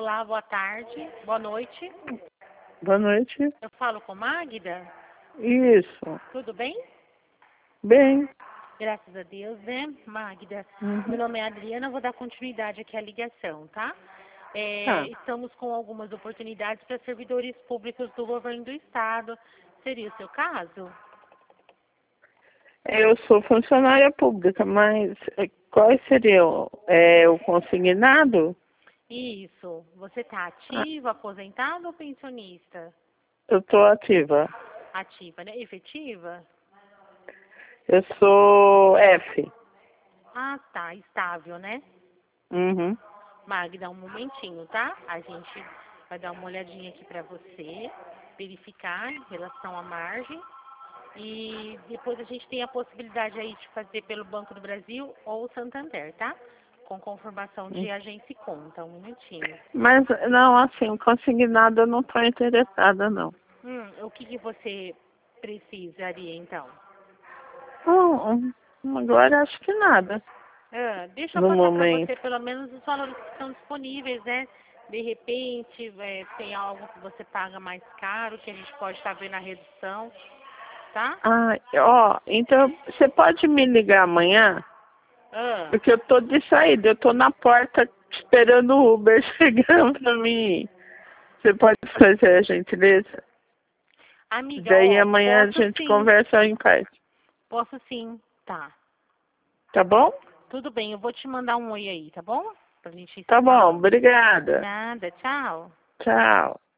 Olá, boa tarde, boa noite. Boa noite. Eu falo com Magda? Isso. Tudo bem? Bem. Graças a Deus, né, Magda? Uhum. Meu nome é Adriana, vou dar continuidade aqui à ligação, tá? Tá. Estamos com algumas oportunidades para servidores públicos do governo do estado. Seria o seu caso? Eu sou funcionária pública, mas qual seria o consignado? Isso. Você está Ah, ativo, aposentado ou pensionista? eu estou ativa. Ativa, né? Efetiva? Eu sou F. Ah, tá. Estável, né? Uhum. Magda, um momentinho, tá? A gente vai dar uma olhadinha aqui para você, verificar em relação à margem. E depois a gente tem a possibilidade aí de fazer pelo Banco do Brasil ou Santander, tá? Com conformação de agência e conta. Um minutinho. Mas, não, assim, consignado eu não estou interessada, não. O que você precisaria, então? Agora acho que nada, Deixa eu no passar para você momento. pelo menos os valores que estão disponíveis, né? De repente, tem algo que você paga mais caro, que a gente pode estar vendo a redução, tá? Ah, então você pode me ligar amanhã? Ah, Porque eu tô de saída, eu tô na porta esperando o Uber chegar pra mim. Você pode fazer a gentileza? amiga, Daí ó, amanhã a posso gente sim, conversa em paz. posso sim, tá. Tá bom? Tudo bem, eu vou te mandar um oi aí, tá bom? Pra gente ir se Tá bom, falando. obrigada. Nada, tchau. Tchau.